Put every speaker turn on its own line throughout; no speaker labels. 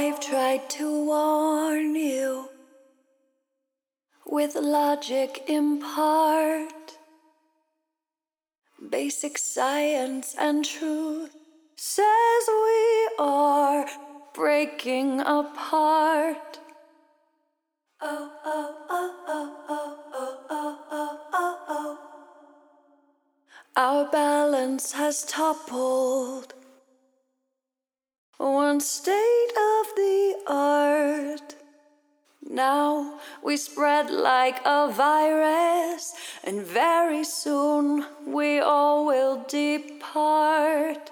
I've tried to warn you with logic impart, basic science and truth says we are breaking apart. Oh, oh, oh, oh, oh, oh, oh, oh, oh, oh. Our balance has toppled. One state of the art. Now we spread like a virus, and very soon we all will depart.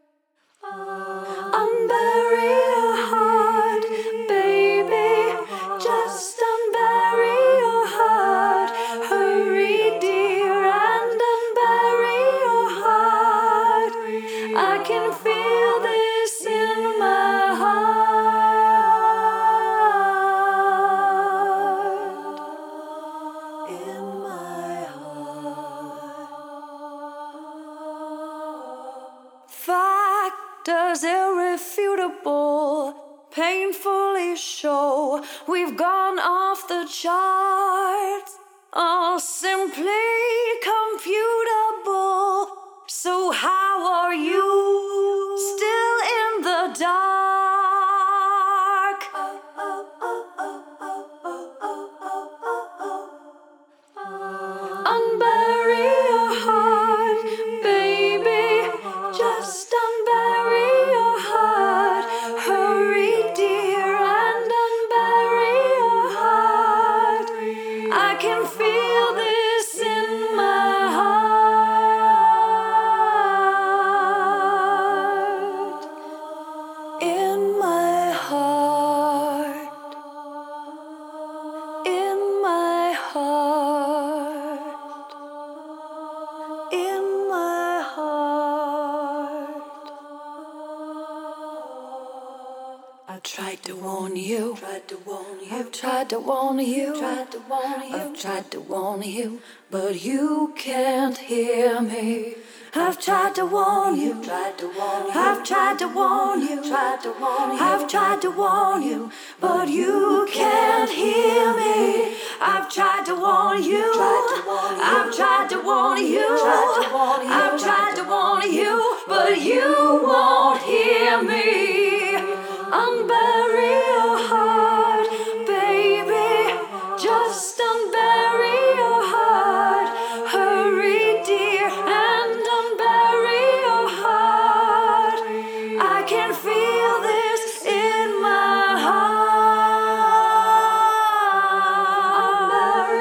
Unbury your heart, baby, just unbury your heart. Hurry, dear, and unbury your heart. I can feel this in my heart. In my heart. Factors irrefutable painfully show we've gone off the charts. All simply computable. So how are you still in the dark? Unbury your heart, baby, just unbury your heart. Hurry, dear, and unbury your heart. I can feel this in my heart. In my heart. In my heart. In my heart. I've tried to warn you. I've tried to warn you. I've tried to warn you, but you can't hear me. I've tried to warn you. I've tried to warn you. I've tried to warn you, but you can't hear me. I've tried to warn you. I've tried to warn you. I've tried to warn you, but you won't hear me. Unbury your heart, baby, just unbury your heart. Hurry, dear, and unbury your heart. I can feel this in my heart.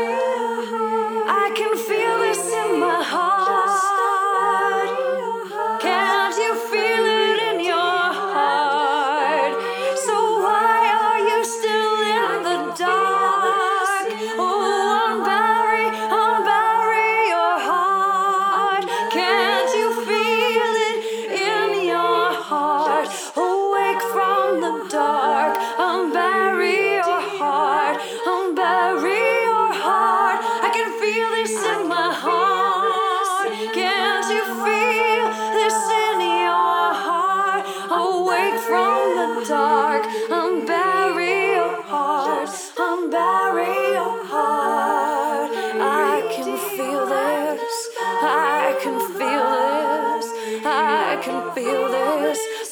I can feel this in my heart. Can't you feel it in your heart? So why are you still in the dark? Oh, unbury your heart. Can't you feel it in your heart? Awake from the dark. Unbury your heart. Unbury your heart. I can feel this in my heart. Can't you feel this in your heart? Awake from the dark. Unbury your heart. Unbury your heart. I can feel this. I can feel this. I can feel this.